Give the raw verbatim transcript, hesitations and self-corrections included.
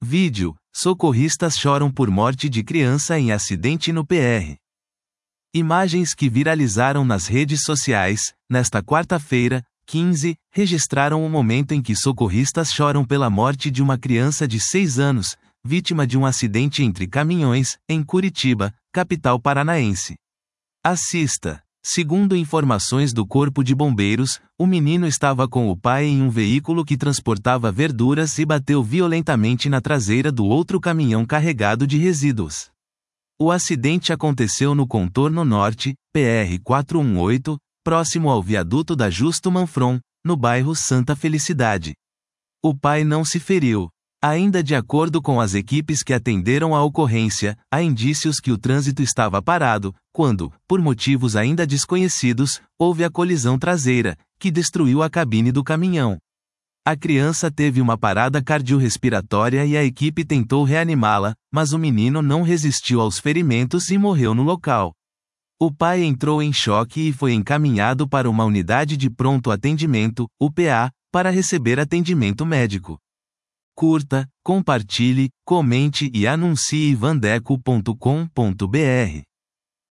Vídeo: socorristas choram por morte de criança em acidente no P R. Imagens que viralizaram nas redes sociais, nesta quarta-feira, quinze, registraram o momento em que socorristas choram pela morte de uma criança de seis anos, vítima de um acidente entre caminhões, em Curitiba, capital paranaense. Assista. Segundo informações do Corpo de Bombeiros, o menino estava com o pai em um veículo que transportava verduras e bateu violentamente na traseira do outro caminhão carregado de resíduos. O acidente aconteceu no contorno norte, P R quatrocentos e dezoito, próximo ao viaduto da Justo Manfron, no bairro Santa Felicidade. O pai não se feriu. Ainda de acordo com as equipes que atenderam a ocorrência, há indícios que o trânsito estava parado, quando, por motivos ainda desconhecidos, houve a colisão traseira, que destruiu a cabine do caminhão. A criança teve uma parada cardiorrespiratória e a equipe tentou reanimá-la, mas o menino não resistiu aos ferimentos e morreu no local. O pai entrou em choque e foi encaminhado para uma unidade de pronto atendimento, U P A, para receber atendimento médico. Curta, compartilhe, comente e anuncie vandeco ponto com ponto br.